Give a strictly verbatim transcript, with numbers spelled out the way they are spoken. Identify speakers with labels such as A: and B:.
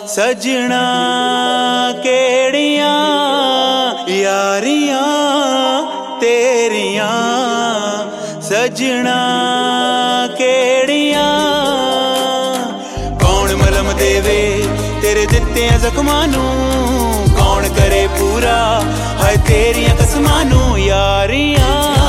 A: सजना केड़ियां यारियां तेरियां सजना केड़ियां कौन मलम देवे तेरे दिते जख्मां नू कौन करे पूरा है तेरियां कसमां नू यारियां